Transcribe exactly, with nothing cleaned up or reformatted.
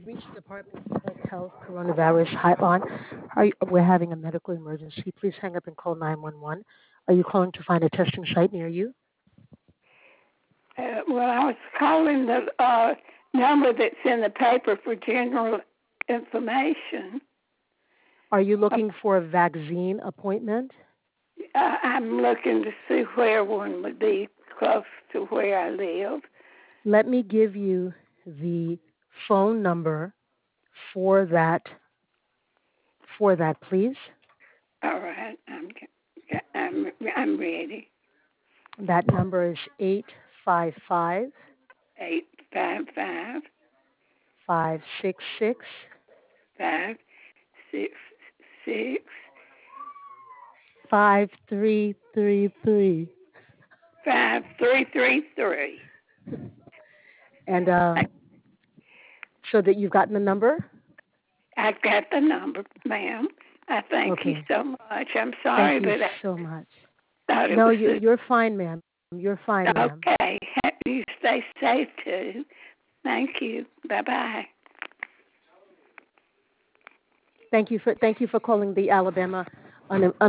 reached the Department of Public Health Coronavirus Hotline. Are you, we're having a medical emergency. Please hang up and call nine one one. Are you calling to find a testing site near you? Uh, well, I was calling the uh, number that's in the paper for general information. Are you looking for a vaccine appointment? Uh, I'm looking to see where one would be close to where I live. Let me give you the phone number for that. For that, please. All right, I'm I'm I'm ready. That number is eight five five Eight five five five six six five six six five three three three. five three three three. And uh, so that you've gotten the number? I've got the number, ma'am. I thank Okay. you so much. I'm sorry, Thank you but I so much. thought it No, was you, you're fine, ma'am. You're fine, ma'am. okay. You stay safe too. Thank you. Bye bye. Thank you for thank you for calling the Alabama Un-